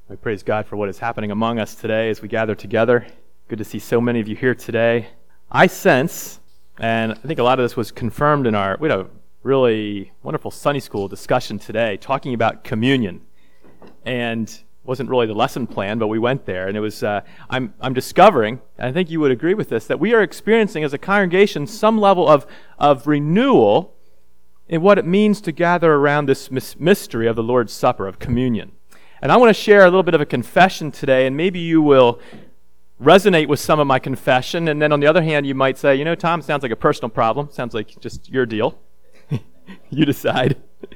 I praise God for what is happening among us today as we gather together. Good to see so many of you here today. I sense, and I think a lot of this was confirmed we had a really wonderful Sunday school discussion today talking about communion. And it wasn't really the lesson plan, but we went there. And it was, I'm discovering, and I think you would agree with this, that we are experiencing as a congregation some level of renewal in what it means to gather around this mystery of the Lord's Supper, of communion. And I want to share a little bit of a confession today, and maybe you will resonate with some of my confession, and then on the other hand, you might say, Tom, sounds like a personal problem. Sounds like just your deal. You decide.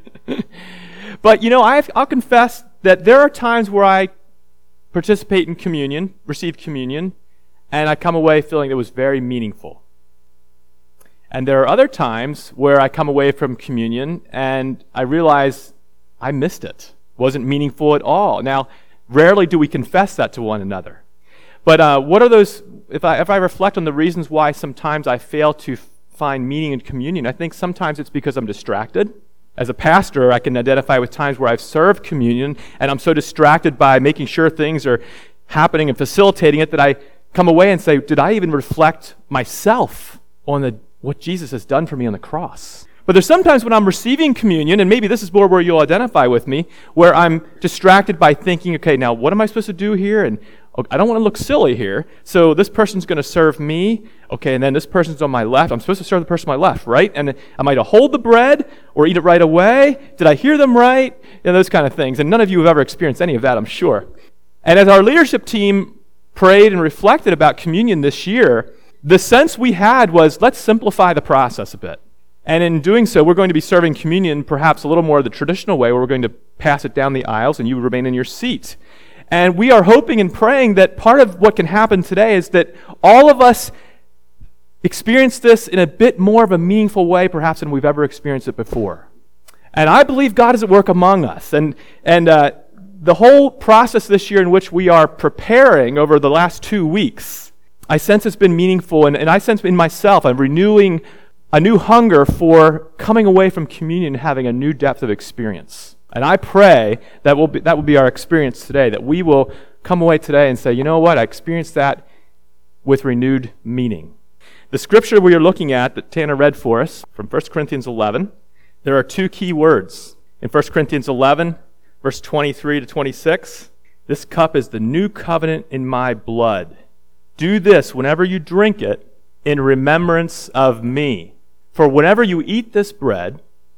But, I'll confess that there are times where I participate in communion, receive communion, and I come away feeling it was very meaningful. And there are other times where I come away from communion and I realize I missed it. Wasn't meaningful at all. Now, rarely do we confess that to one another. But what are those, if I reflect on the reasons why sometimes I fail to find meaning in communion, I think sometimes it's because I'm distracted. As a pastor, I can identify with times where I've served communion and I'm so distracted by making sure things are happening and facilitating it that I come away and say, did I even reflect myself on what Jesus has done for me on the cross? But there's sometimes when I'm receiving communion, and maybe this is more where you'll identify with me, where I'm distracted by thinking, okay, now what am I supposed to do here? And I don't want to look silly here. So this person's going to serve me. Okay, and then this person's on my left. I'm supposed to serve the person on my left, right? And am I to hold the bread or eat it right away? Did I hear them right? Those kind of things. And none of you have ever experienced any of that, I'm sure. And as our leadership team prayed and reflected about communion this year, the sense we had was, let's simplify the process a bit. And in doing so, we're going to be serving communion perhaps a little more the traditional way, where we're going to pass it down the aisles and you remain in your seat. And we are hoping and praying that part of what can happen today is that all of us experience this in a bit more of a meaningful way perhaps than we've ever experienced it before. And I believe God is at work among us. And the whole process this year in which we are preparing over the last 2 weeks, I sense it's been meaningful, and I sense in myself I'm renewing a new hunger for coming away from communion and having a new depth of experience. And I pray that will be our experience today, that we will come away today and say, you know what, I experienced that with renewed meaning. The scripture we are looking at that Tanner read for us from 1 Corinthians 11, there are 2 key words. In 1 Corinthians 11, verse 23 to 26, this cup is the new covenant in my blood. Do this whenever you drink it in remembrance of me. For whenever you eat this bread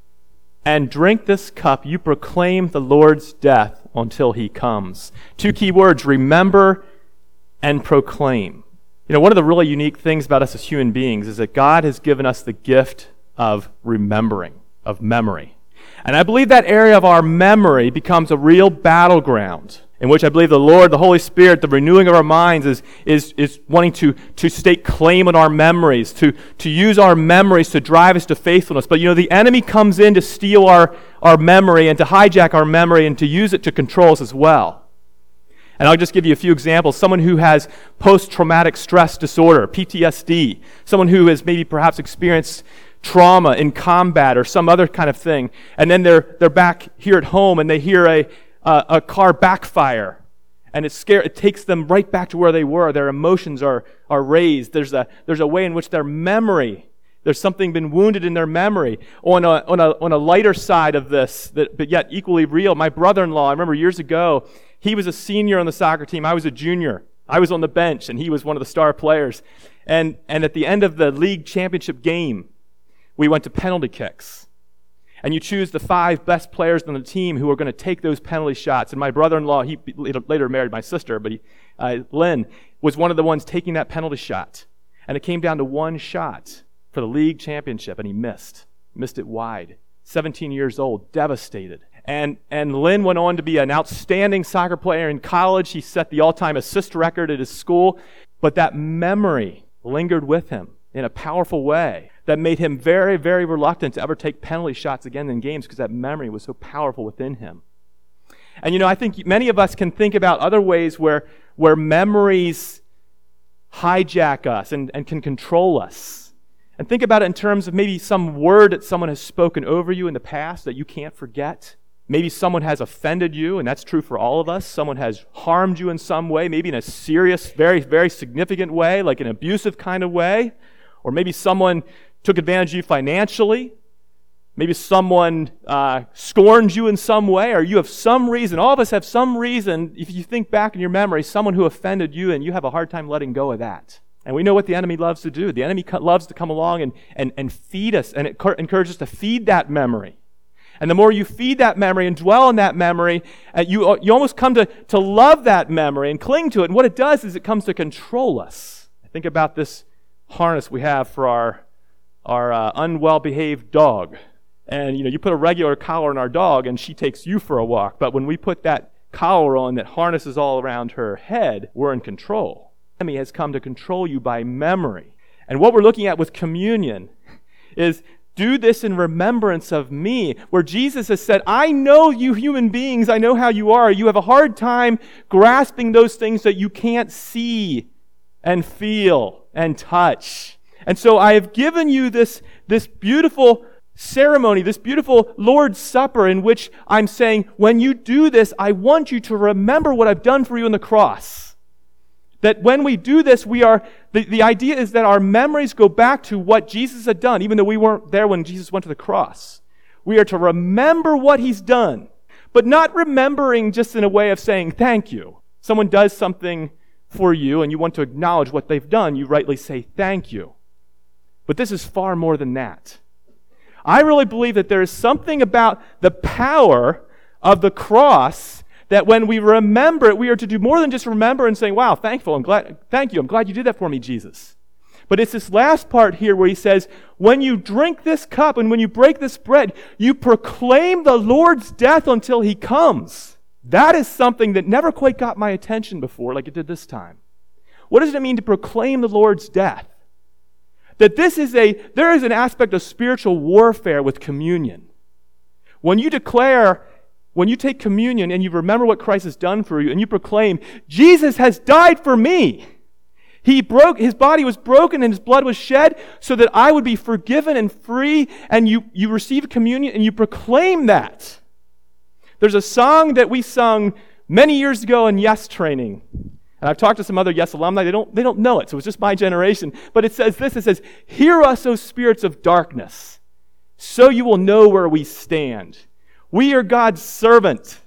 and drink this cup, you proclaim the Lord's death until he comes. 2 key words, remember and proclaim. One of the really unique things about us as human beings is that God has given us the gift of remembering, of memory. And I believe that area of our memory becomes a real battleground in which I believe the Lord, the Holy Spirit, the renewing of our minds is wanting to stake claim on our memories, to use our memories to drive us to faithfulness. But the enemy comes in to steal our memory and to hijack our memory and to use it to control us as well. And I'll just give you a few examples. Someone who has post-traumatic stress disorder, PTSD, someone who has maybe perhaps experienced trauma in combat or some other kind of thing, and then they're back here at home and they hear a car backfire, and it takes them right back to where they were. Their emotions are raised. There's a way in which their memory, there's something been wounded in their memory. On a lighter side of this, but yet equally real, my brother-in-law, I remember years ago, he was a senior on the soccer team. I was a junior. I was on the bench, and he was one of the star players. And at the end of the league championship game, we went to penalty kicks. And you choose the 5 best players on the team who are going to take those penalty shots. And my brother-in-law, he later married my sister, but Lynn, was one of the ones taking that penalty shot. And it came down to 1 shot for the league championship, and he missed it wide. 17 years old, devastated. And Lynn went on to be an outstanding soccer player in college. He set the all-time assist record at his school. But that memory lingered with him in a powerful way that made him very, very reluctant to ever take penalty shots again in games because that memory was so powerful within him. And I think many of us can think about other ways where memories hijack us and can control us. And think about it in terms of maybe some word that someone has spoken over you in the past that you can't forget. Maybe someone has offended you, and that's true for all of us. Someone has harmed you in some way, maybe in a serious, very, very significant way, like an abusive kind of way. Or maybe someone took advantage of you financially. Maybe someone scorned you in some way, or you have some reason. All of us have some reason, if you think back in your memory, someone who offended you, and you have a hard time letting go of that. And we know what the enemy loves to do. The enemy loves to come along and feed us, and encourage us to feed that memory. And the more you feed that memory and dwell on that memory, you almost come to love that memory and cling to it. And what it does is it comes to control us. Think about this harness we have for our unwell-behaved dog. And you put a regular collar on our dog, and she takes you for a walk. But when we put that collar on that harnesses all around her head, we're in control. The enemy has come to control you by memory. And what we're looking at with communion is, do this in remembrance of me, where Jesus has said, I know you human beings, I know how you are. You have a hard time grasping those things that you can't see and feel and touch. And so I have given you this beautiful ceremony, this beautiful Lord's Supper, in which I'm saying, when you do this, I want you to remember what I've done for you on the cross. That when we do this, the idea is that our memories go back to what Jesus had done, even though we weren't there when Jesus went to the cross. We are to remember what He's done, but not remembering just in a way of saying thank you. Someone does something for you and you want to acknowledge what they've done, you rightly say thank you. But this is far more than that. I really believe that there is something about the power of the cross that when we remember it, we are to do more than just remember and saying, wow, thank you, I'm glad you did that for me, Jesus. But it's this last part here where He says, when you drink this cup and when you break this bread, you proclaim the Lord's death until He comes. That is something that never quite got my attention before like it did this time. What does it mean to proclaim the Lord's death? That there is an aspect of spiritual warfare with communion. When you take communion and you remember what Christ has done for you and you proclaim, Jesus has died for me. His body was broken and His blood was shed so that I would be forgiven and free, and you receive communion and you proclaim that. There's a song that we sung many years ago in Yes training. And I've talked to some other Yes alumni, they don't know it, so it's just my generation. But it says this, it says, hear us, O spirits of darkness, so you will know where we stand. We are God's servants,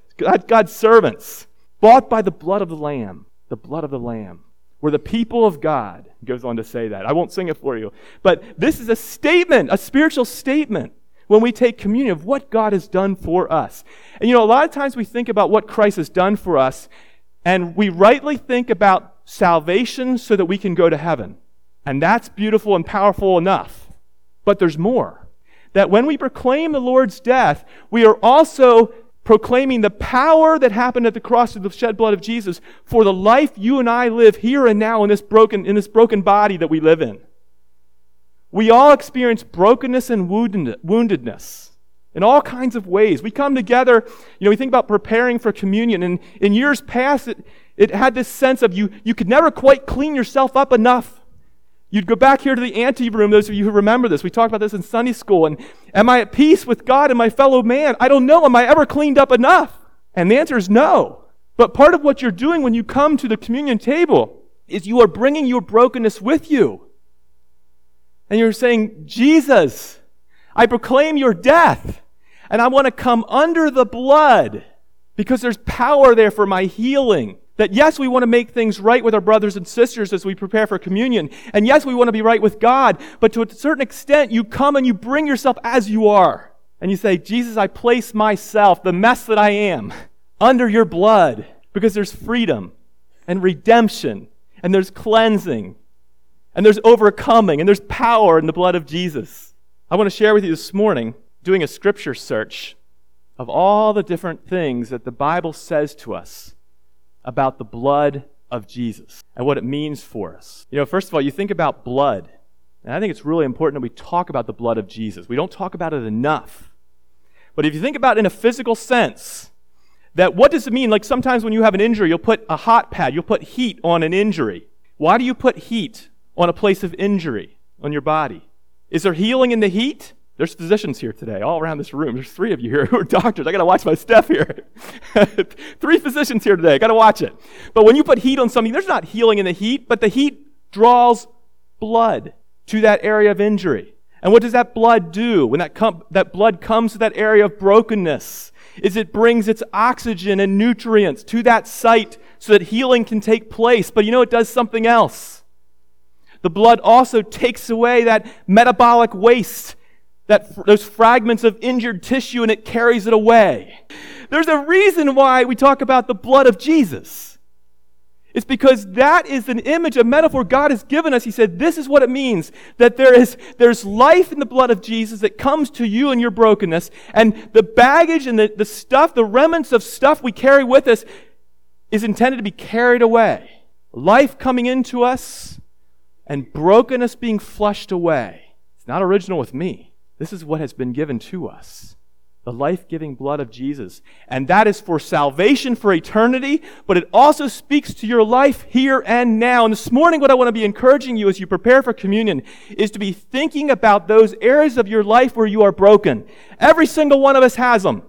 bought by the blood of the Lamb, the blood of the Lamb. We're the people of God. It goes on to say that. I won't sing it for you. But this is a statement, a spiritual statement, when we take communion of what God has done for us. And a lot of times we think about what Christ has done for us, and we rightly think about salvation so that we can go to heaven. And that's beautiful and powerful enough. But there's more. That when we proclaim the Lord's death, we are also proclaiming the power that happened at the cross of the shed blood of Jesus for the life you and I live here and now in this broken body that we live in. We all experience brokenness and woundedness in all kinds of ways. We come together, we think about preparing for communion, and in years past, it had this sense of you could never quite clean yourself up enough. You'd go back here to the ante room, those of you who remember this. We talked about this in Sunday school. And am I at peace with God and my fellow man? I don't know. Am I ever cleaned up enough? And the answer is no. But part of what you're doing when you come to the communion table is you are bringing your brokenness with you. And you're saying, Jesus, I proclaim your death. And I want to come under the blood because there's power there for my healing. That yes, we want to make things right with our brothers and sisters as we prepare for communion. And yes, we want to be right with God. But to a certain extent, you come and you bring yourself as you are. And you say, Jesus, I place myself, the mess that I am, under your blood. Because there's freedom and redemption. And there's cleansing. And there's overcoming. And there's power in the blood of Jesus. I want to share with you this morning, doing a scripture search of all the different things that the Bible says to us about the blood of Jesus and what it means for us. First of all, you think about blood, and I think it's really important that we talk about the blood of Jesus. We don't talk about it enough. But if you think about it in a physical sense, that what does it mean? Like sometimes when you have an injury, you'll put a hot pad, you'll put heat on an injury. Why do you put heat on a place of injury on your body? Is there healing in the heat? There's physicians here today, all around this room. There's 3 of you here who are doctors. I got to watch my step here. 3 physicians here today. I got to watch it. But when you put heat on something, there's not healing in the heat, but the heat draws blood to that area of injury. And what does that blood do when that blood comes to that area of brokenness? Is it brings its oxygen and nutrients to that site so that healing can take place. But it does something else. The blood also takes away that metabolic waste, those fragments of injured tissue, and it carries it away. There's a reason why we talk about the blood of Jesus. It's because that is an image, a metaphor God has given us. He said, this is what it means, that there's life in the blood of Jesus that comes to you in your brokenness, and the baggage and the stuff, the remnants of stuff we carry with us is intended to be carried away. Life coming into us and brokenness being flushed away. It's not original with me. This is what has been given to us. The life-giving blood of Jesus. And that is for salvation for eternity, but it also speaks to your life here and now. And this morning, what I want to be encouraging you as you prepare for communion is to be thinking about those areas of your life where you are broken. Every single one of us has them.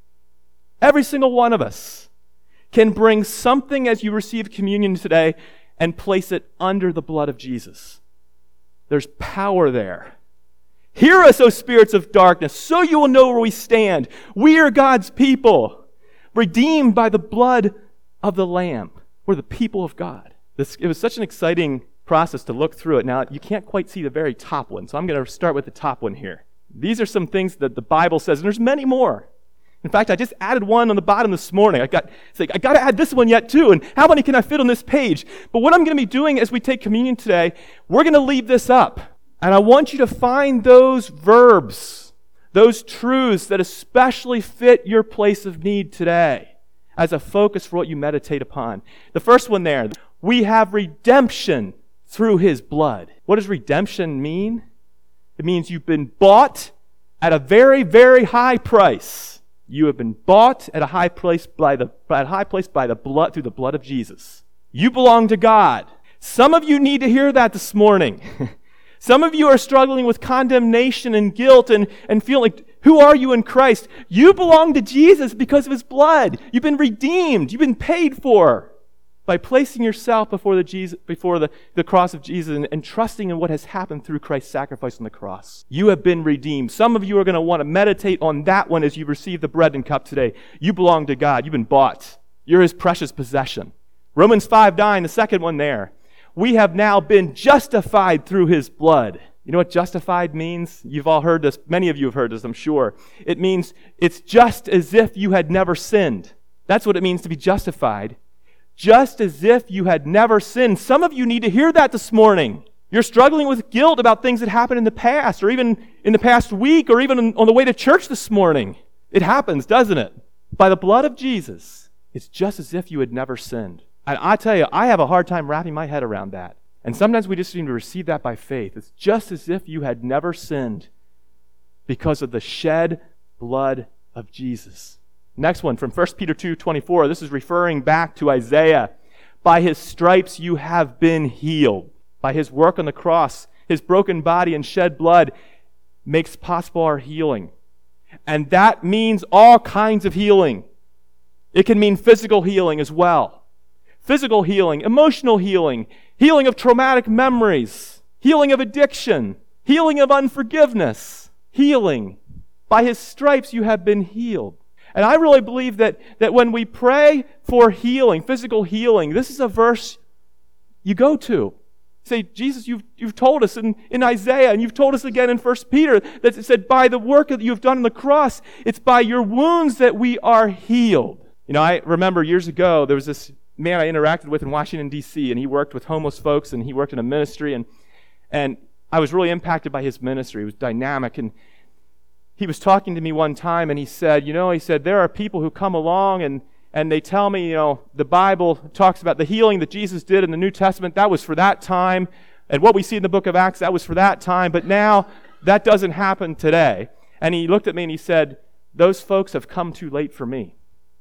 Every single one of us can bring something as you receive communion today and place it under the blood of Jesus. There's power there. Hear us, O spirits of darkness, so you will know where we stand. We are God's people, redeemed by the blood of the Lamb. We're the people of God. It was such an exciting process to look through it. Now, you can't quite see the very top one, so I'm going to start with the top one here. These are some things that the Bible says, and there's many more. In fact, I just added one on the bottom this morning. I got to add this one yet too, and how many can I fit on this page? But what I'm going to be doing as we take communion today, we're going to leave this up. And I want you to find those verbs, those truths that especially fit your place of need today as a focus for what you meditate upon. The first one there, we have redemption through His blood. What does redemption mean? It means you've been bought at a very, very high price. You have been bought at a high place by the blood, through the blood of Jesus. You belong to God. Some of you need to hear that this morning. Some of you are struggling with condemnation and guilt and feeling like, who are you in Christ? You belong to Jesus because of His blood. You've been redeemed. You've been paid for by placing yourself before the cross of Jesus and trusting in what has happened through Christ's sacrifice on the cross. You have been redeemed. Some of you are going to want to meditate on that one as you receive the bread and cup today. You belong to God. You've been bought. You're His precious possession. Romans 5:9, the second one there. We have now been justified through His blood. You know what justified means? You've all heard this. Many of you have heard this, I'm sure. It means it's just as if you had never sinned. That's what it means to be justified. Just as if you had never sinned. Some of you need to hear that this morning. You're struggling with guilt about things that happened in the past, or even in the past week, or even on the way to church this morning. It happens, doesn't it? By the blood of Jesus, it's just as if you had never sinned. And I tell you, I have a hard time wrapping my head around that. And sometimes we just need to receive that by faith. It's just as if you had never sinned because of the shed blood of Jesus. Next one, from 1 Peter 2:24. This is referring back to Isaiah. By His stripes you have been healed. By His work on the cross, His broken body and shed blood makes possible our healing. And that means all kinds of healing. It can mean physical healing as well. Physical healing, emotional healing, healing of traumatic memories, healing of addiction, healing of unforgiveness, healing. By His stripes you have been healed. And I really believe that when we pray for healing, physical healing, this is a verse you go to. Say, Jesus, you've told us in Isaiah, and you've told us again in 1 Peter, that it said, by the work that you've done on the cross, it's by your wounds that we are healed. I remember years ago, there was this man I interacted with in Washington, D.C., and he worked with homeless folks, and he worked in a ministry, and I was really impacted by his ministry. It was dynamic, and he was talking to me one time, and he said, there are people who come along, and they tell me, the Bible talks about the healing that Jesus did in the New Testament. That was for that time, and what we see in the book of Acts, that was for that time, but now that doesn't happen today. And he looked at me and he said, those folks have come too late for me.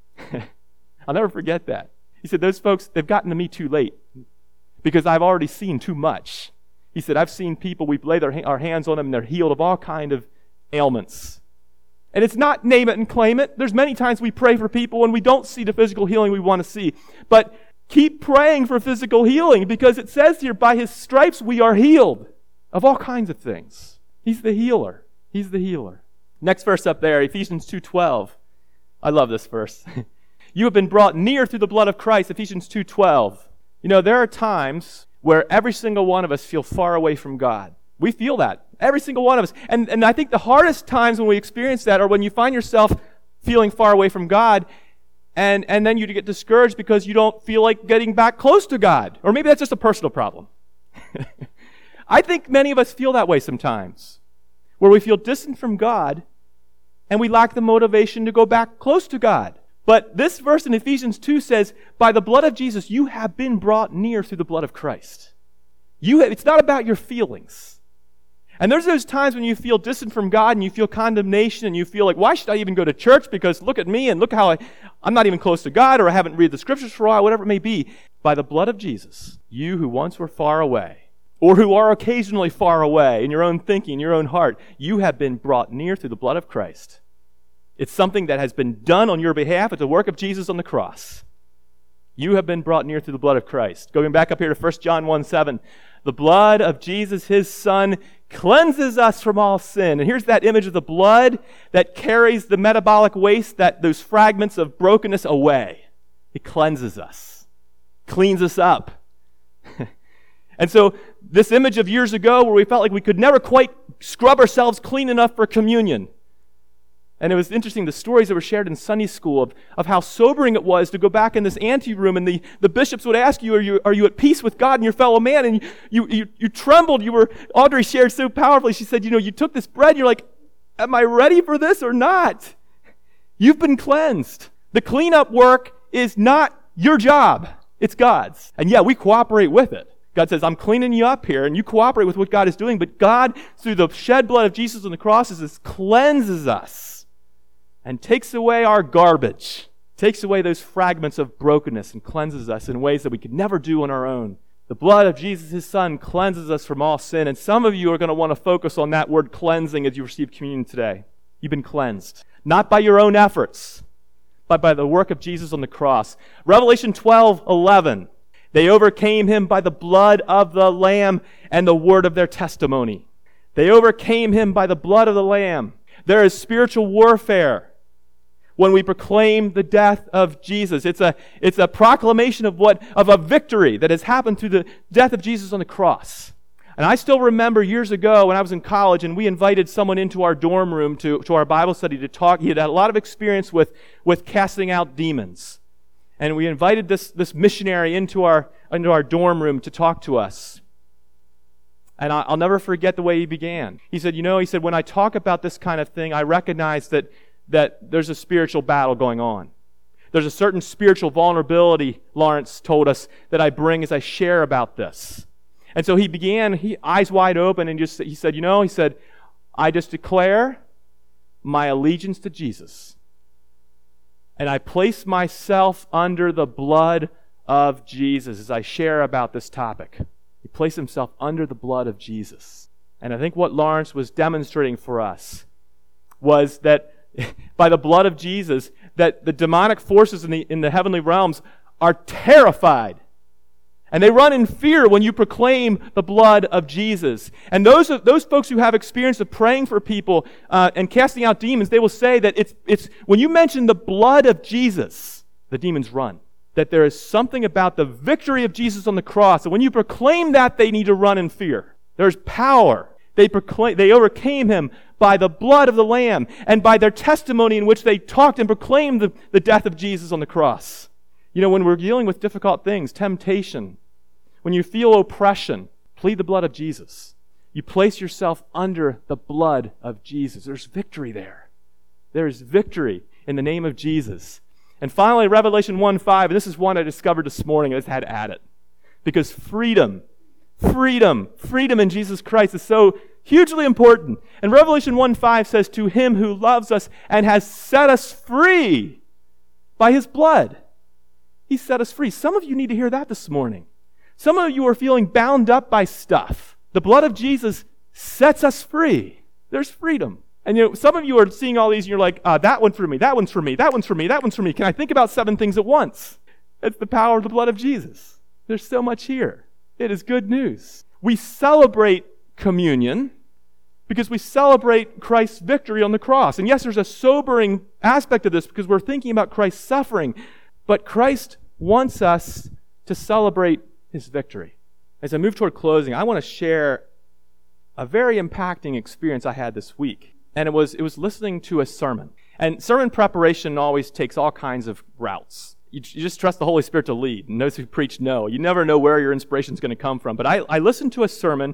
I'll never forget that. He said, those folks, they've gotten to me too late because I've already seen too much. He said, I've seen people, we've laid our hands on them and they're healed of all kind of ailments. And it's not name it and claim it. There's many times we pray for people and we don't see the physical healing we want to see. But keep praying for physical healing, because it says here, by His stripes we are healed of all kinds of things. He's the healer. He's the healer. Next verse up there, Ephesians 2:12. I love this verse. You have been brought near through the blood of Christ, Ephesians 2:12. You know, there are times where every single one of us feel far away from God. We feel that. Every single one of us. And I think the hardest times when we experience that are when you find yourself feeling far away from God, and then you get discouraged because you don't feel like getting back close to God. Or maybe that's just a personal problem. I think many of us feel that way sometimes, where we feel distant from God and we lack the motivation to go back close to God. But this verse in Ephesians 2 says, by the blood of Jesus, you have been brought near through the blood of Christ. It's not about your feelings. And there's those times when you feel distant from God and you feel condemnation and you feel like, why should I even go to church? Because look at me and look how I'm not even close to God, or I haven't read the scriptures for a while, whatever it may be. By the blood of Jesus, you who once were far away, or who are occasionally far away in your own thinking, your own heart, you have been brought near through the blood of Christ. It's something that has been done on your behalf. It's the work of Jesus on the cross. You have been brought near through the blood of Christ. Going back up here to 1 John 1:7. The blood of Jesus, His Son, cleanses us from all sin. And here's that image of the blood that carries the metabolic waste, those fragments of brokenness away. It cleanses us, cleans us up. And so this image of years ago where we felt like we could never quite scrub ourselves clean enough for communion. And it was interesting, the stories that were shared in Sunday school of how sobering it was to go back in this anteroom, and the bishops would ask you, are you at peace with God and your fellow man? And you trembled. Audrey shared so powerfully. She said, you took this bread, and you're like, am I ready for this or not? You've been cleansed. The cleanup work is not your job. It's God's. And yeah, we cooperate with it. God says, I'm cleaning you up here, and you cooperate with what God is doing. But God, through the shed blood of Jesus on the cross, cleanses us and takes away our garbage, takes away those fragments of brokenness and cleanses us in ways that we could never do on our own. The blood of Jesus, His Son, cleanses us from all sin. And some of you are going to want to focus on that word cleansing as you receive communion today. You've been cleansed. Not by your own efforts, but by the work of Jesus on the cross. Revelation 12:11. They overcame Him by the blood of the Lamb and the word of their testimony. They overcame Him by the blood of the Lamb. There is spiritual warfare when we proclaim the death of Jesus. It's a proclamation of a victory that has happened through the death of Jesus on the cross. And I still remember years ago when I was in college and we invited someone into our dorm room to our Bible study to talk. He had had a lot of experience with casting out demons. And we invited this missionary into our dorm room to talk to us. And I'll never forget the way he began. He said, when I talk about this kind of thing, I recognize that there's a spiritual battle going on. There's a certain spiritual vulnerability, Lawrence told us, that I bring as I share about this. And so he began, eyes wide open, and he said, I just declare my allegiance to Jesus. And I place myself under the blood of Jesus as I share about this topic. He placed himself under the blood of Jesus. And I think what Lawrence was demonstrating for us was that by the blood of Jesus, that the demonic forces in the heavenly realms are terrified. And they run in fear when you proclaim the blood of Jesus. And those folks who have experience of praying for people and casting out demons, they will say that it's when you mention the blood of Jesus, the demons run. That there is something about the victory of Jesus on the cross. And when you proclaim that, they need to run in fear. There's power. They overcame Him by the blood of the Lamb and by their testimony in which they talked and proclaimed the death of Jesus on the cross. When we're dealing with difficult things, temptation, when you feel oppression, plead the blood of Jesus. You place yourself under the blood of Jesus. There's victory there. There's victory in the name of Jesus. And finally, Revelation 1:5, and this is one I discovered this morning. I just had to add it. Because freedom in Jesus Christ is so hugely important. And Revelation 1:5 says, to Him who loves us and has set us free by His blood. He set us free. Some of you need to hear that this morning. Some of you are feeling bound up by stuff. The blood of Jesus sets us free. There's freedom. And some of you are seeing all these and you're like, that one's for me, that one's for me, that one's for me, that one's for me. Can I think about 7 things at once? It's the power of the blood of Jesus. There's so much here. It is good news. We celebrate communion because we celebrate Christ's victory on the cross. And yes, there's a sobering aspect of this because we're thinking about Christ's suffering. But Christ wants us to celebrate his victory. As I move toward closing, I want to share a very impacting experience I had this week. And it was listening to a sermon. And sermon preparation always takes all kinds of routes. You just trust the Holy Spirit to lead. And those who preach know. You never know where your inspiration is going to come from. But I listened to a sermon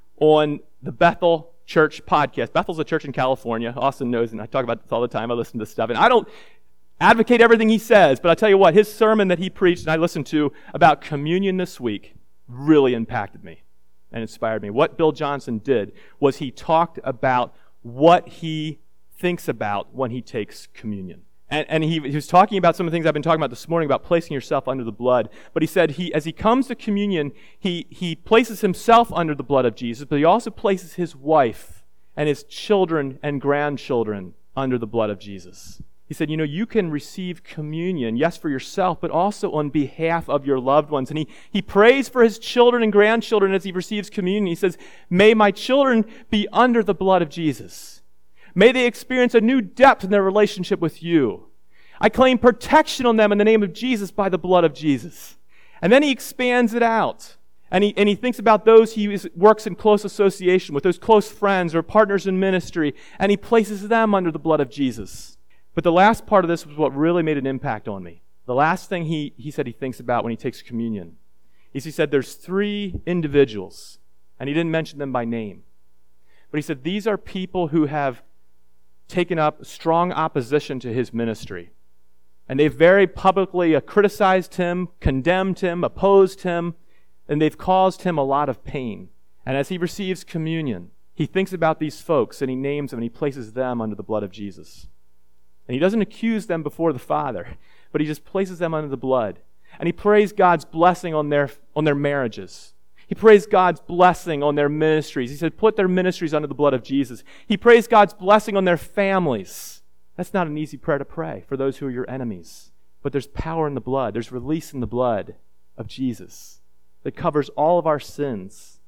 on the Bethel Church podcast. Bethel's a church in California. Austin knows, and I talk about this all the time. I listen to stuff. And I don't advocate everything he says, but I tell you what, his sermon that he preached and I listened to about communion this week really impacted me and inspired me. What Bill Johnson did was he talked about what he thinks about when he takes communion. And he was talking about some of the things I've been talking about this morning about placing yourself under the blood. But he said as he comes to communion, he places himself under the blood of Jesus, but he also places his wife and his children and grandchildren under the blood of Jesus. He said, you can receive communion, yes, for yourself, but also on behalf of your loved ones. And he prays for his children and grandchildren as he receives communion. He says, may my children be under the blood of Jesus. May they experience a new depth in their relationship with you. I claim protection on them in the name of Jesus by the blood of Jesus. And then he expands it out. And he thinks about those he works in close association with, those close friends or partners in ministry, and he places them under the blood of Jesus. But the last part of this was what really made an impact on me. The last thing he said he thinks about when he takes communion is he said there's 3 individuals, and he didn't mention them by name. But he said these are people who have taken up strong opposition to his ministry. And they've very publicly criticized him, condemned him, opposed him, and they've caused him a lot of pain. And as he receives communion, he thinks about these folks and he names them and he places them under the blood of Jesus. And he doesn't accuse them before the Father, but he just places them under the blood. And he prays God's blessing on their marriages. He prays God's blessing on their ministries. He said, put their ministries under the blood of Jesus. He prays God's blessing on their families. That's not an easy prayer to pray for those who are your enemies. But there's power in the blood. There's release in the blood of Jesus that covers all of our sins.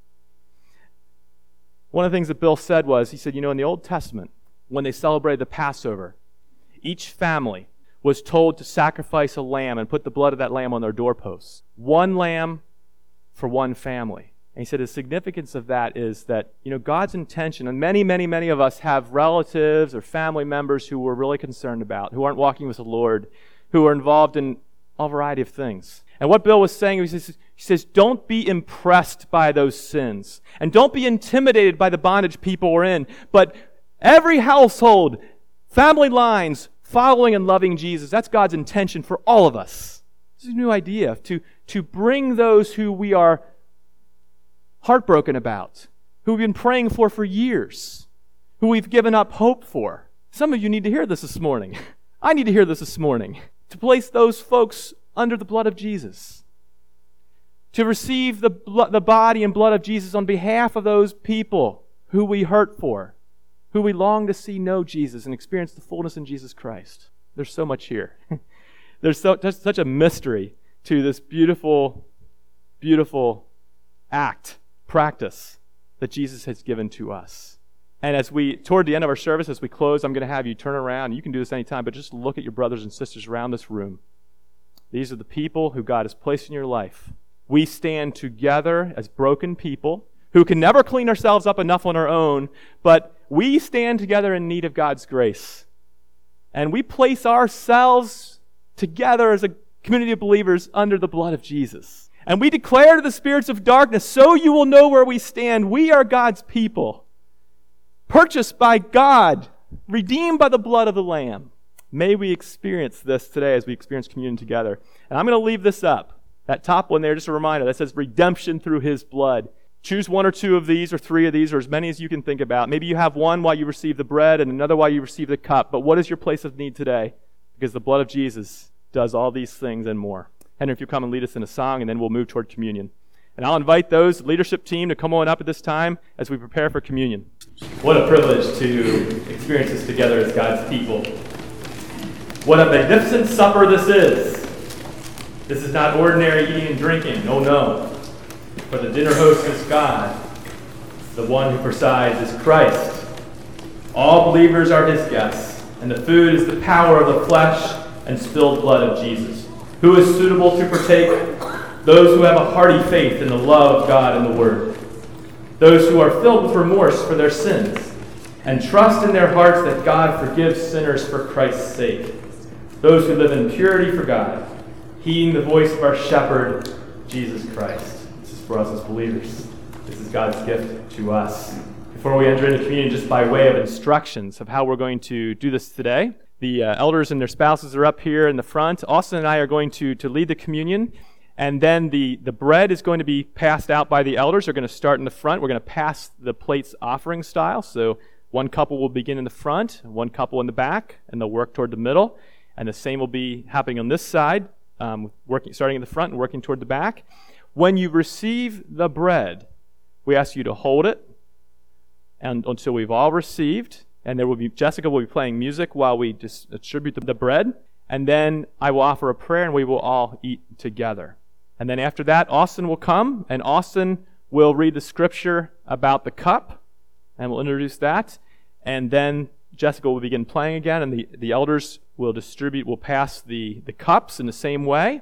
One of the things that Bill said was, he said, in the Old Testament, when they celebrated the Passover, each family was told to sacrifice a lamb and put the blood of that lamb on their doorposts. 1 lamb for 1 family. And he said the significance of that is that, God's intention, and many, many, many of us have relatives or family members who we're really concerned about, who aren't walking with the Lord, who are involved in all variety of things. And what Bill was saying, he says, don't be impressed by those sins. And don't be intimidated by the bondage people are in. But every household, family lines, following and loving Jesus, that's God's intention for all of us. This is a new idea, to bring those who we are heartbroken about, who we've been praying for years, who we've given up hope for. Some of you need to hear this morning. I need to hear this morning. To place those folks under the blood of Jesus. To receive the body and blood of Jesus on behalf of those people who we hurt for, who we long to see know Jesus and experience the fullness in Jesus Christ. There's so much here. There's such a mystery to this beautiful, beautiful practice that Jesus has given to us. And toward the end of our service, as we close, I'm going to have you turn around. You can do this anytime, but just look at your brothers and sisters around this room. These are the people who God has placed in your life. We stand together as broken people who can never clean ourselves up enough on our own, but we stand together in need of God's grace. And we place ourselves together as a community of believers under the blood of Jesus. And we declare to the spirits of darkness, so you will know where we stand. We are God's people, purchased by God, redeemed by the blood of the Lamb. May we experience this today as we experience communion together. And I'm going to leave this up. That top one there, just a reminder, that says redemption through His blood. Choose 1 or 2 of these or 3 of these or as many as you can think about. Maybe you have one while you receive the bread and another while you receive the cup. But what is your place of need today? Because the blood of Jesus does all these things and more. Henry, if you come and lead us in a song, and then we'll move toward communion. And I'll invite those leadership team to come on up at this time as we prepare for communion. What a privilege to experience this together as God's people. What a magnificent supper this is. This is not ordinary eating and drinking. Oh no. For the dinner host is God. The one who presides is Christ. All believers are his guests, and the food is the power of the flesh and spilled blood of Jesus. Who is suitable to partake? Those who have a hearty faith in the love of God and the Word. Those who are filled with remorse for their sins and trust in their hearts that God forgives sinners for Christ's sake. Those who live in purity for God, heeding the voice of our shepherd, Jesus Christ. This is for us as believers. This is God's gift to us. Before we enter into communion, just by way of instructions of how we're going to do this today, the elders and their spouses are up here in the front. Austin and I are going to lead the communion, and then the bread is going to be passed out by the elders. They're going to start in the front. We're going to pass the plates offering style. So one couple will begin in the front, one couple in the back, and they'll work toward the middle. And the same will be happening on this side, starting in the front and working toward the back. When you receive the bread, we ask you to hold it and until we've all received. And Jessica will be playing music while we distribute the bread. And then I will offer a prayer and we will all eat together. And then after that, Austin will come and Austin will read the scripture about the cup and we'll introduce that. And then Jessica will begin playing again and the elders will pass the cups in the same way.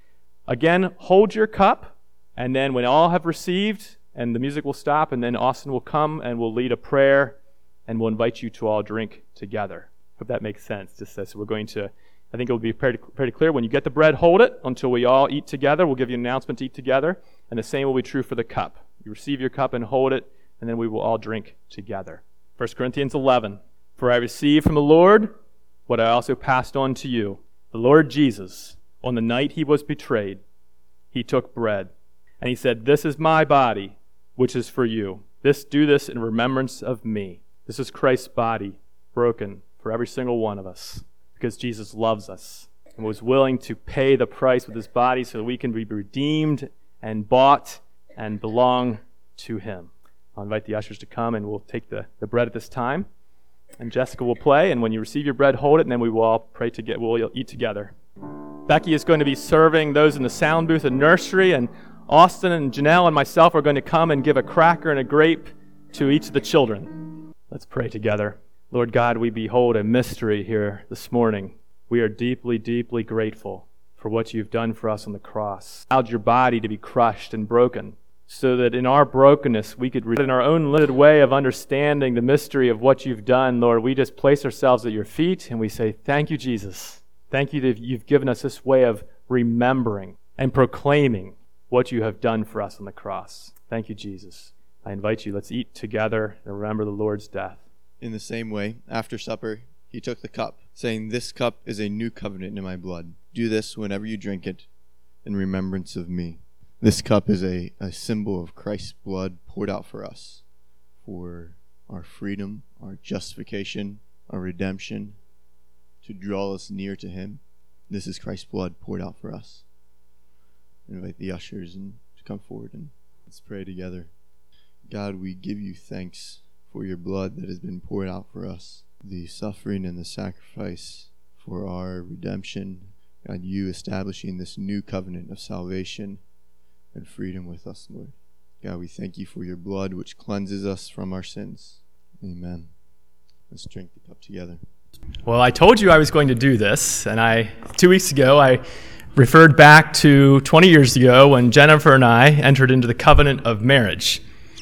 Again, hold your cup, and then when all have received, and the music will stop, and then Austin will come and will lead a prayer, and we'll invite you to all drink together. Hope that makes sense. Just so we're going to, I think it will be pretty clear. When you get the bread, hold it until we all eat together. We'll give you an announcement to eat together, and the same will be true for the cup. You receive your cup and hold it, and then we will all drink together. 1 Corinthians 11. For I received from the Lord what I also passed on to you. The Lord Jesus, on the night he was betrayed, he took bread, and he said, "This is my body, which is for you. Do this in remembrance of me." This is Christ's body broken for every single one of us, because Jesus loves us and was willing to pay the price with his body so that we can be redeemed and bought and belong to him. I'll invite the ushers to come, and we'll take the bread at this time. And Jessica will play, and when you receive your bread, hold it, and then we will all pray together. We'll eat together. Becky is going to be serving those in the sound booth and nursery, and Austin and Janelle and myself are going to come and give a cracker and a grape to each of the children. Let's pray together. Lord God, we behold a mystery here this morning. We are deeply, deeply grateful for what you've done for us on the cross. Allowed your body to be crushed and broken, so that in our brokenness we could, in our own limited way of understanding the mystery of what you've done, Lord, we just place ourselves at your feet and we say, thank you, Jesus. Thank you that you've given us this way of remembering and proclaiming what you have done for us on the cross. Thank you, Jesus. I invite you, let's eat together and remember the Lord's death. In the same way, after supper, he took the cup, saying, "This cup is a new covenant in my blood. Do this whenever you drink it in remembrance of me." This cup is a symbol of Christ's blood poured out for us, for our freedom, our justification, our redemption, to draw us near to him. This is Christ's blood poured out for us. I invite the ushers to come forward and let's pray together. God, we give you thanks for your blood that has been poured out for us, the suffering and the sacrifice for our redemption. God, you establishing this new covenant of salvation and freedom with us, Lord. God, we thank you for your blood which cleanses us from our sins. Amen. Let's drink the cup together. Well, I told you I was going to do this, and 2 weeks ago I referred back to 20 years ago when Jennifer and I entered into the covenant of marriage.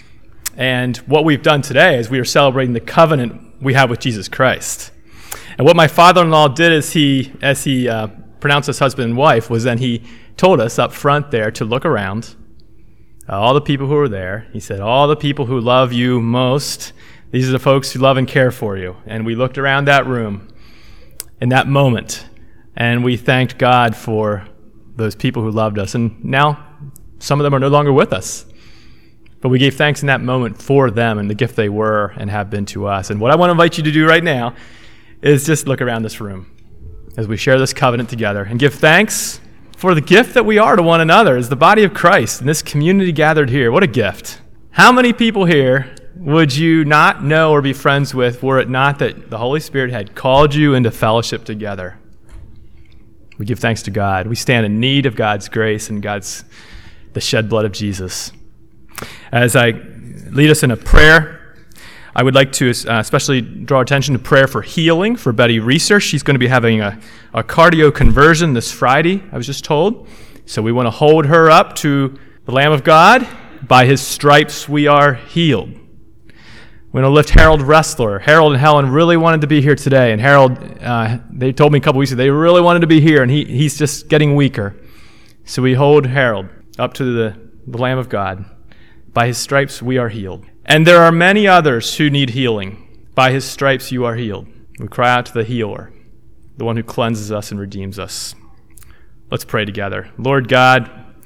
And what we've done today is we are celebrating the covenant we have with Jesus Christ. And what my father-in-law did as he pronounced us husband and wife was then he told us up front there to look around, all the people who were there. He said, all the people who love you most, these are the folks who love and care for you. And we looked around that room in that moment, and we thanked God for those people who loved us. And now some of them are no longer with us. But we gave thanks in that moment for them and the gift they were and have been to us. And what I want to invite you to do right now is just look around this room as we share this covenant together and give thanks for the gift that we are to one another as the body of Christ and this community gathered here. What a gift. How many people here would you not know or be friends with were it not that the Holy Spirit had called you into fellowship together? We give thanks to God. We stand in need of God's grace and the shed blood of Jesus. As I lead us in a prayer, I would like to especially draw attention to prayer for healing for Betty Reeser. She's going to be having a cardio conversion this Friday, I was just told. So we want to hold her up to the Lamb of God. By his stripes we are healed. We're going to lift Harold Ressler. Harold and Helen really wanted to be here today. And Harold, they told me a couple weeks ago, they really wanted to be here, and he's just getting weaker. So we hold Harold up to the Lamb of God. By his stripes we are healed. And there are many others who need healing. By his stripes you are healed. We cry out to the healer, the one who cleanses us and redeems us. Let's pray together. Lord God,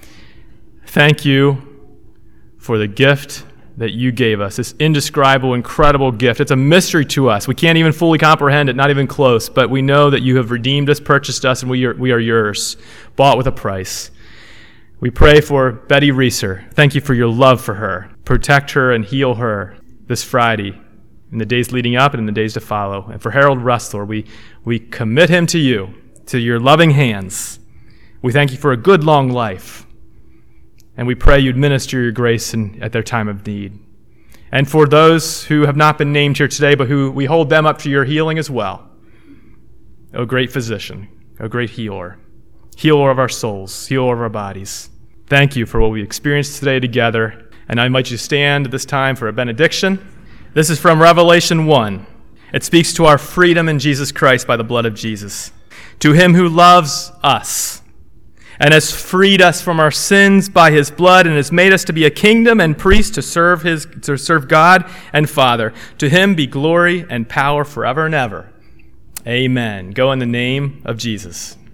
thank you for the gift that you gave us, this indescribable, incredible gift. It's a mystery to us. We can't even fully comprehend it, not even close, but we know that you have redeemed us, purchased us, and we are yours, bought with a price. We pray for Betty Reeser. Thank you for your love for her. Protect her and heal her this Friday, in the days leading up and in the days to follow. And for Harold Ressler, we commit him to you, to your loving hands. We thank you for a good long life. And we pray you'd minister your grace at their time of need. And for those who have not been named here today, but who we hold them up to your healing as well. O great physician, O great healer of our souls, healer of our bodies. Thank you for what we experienced today together. And I invite you to stand at this time for a benediction. This is from Revelation 1. It speaks to our freedom in Jesus Christ by the blood of Jesus. To him who loves us and has freed us from our sins by his blood and has made us to be a kingdom and priests to serve God and Father. To him be glory and power forever and ever. Amen. Go in the name of Jesus.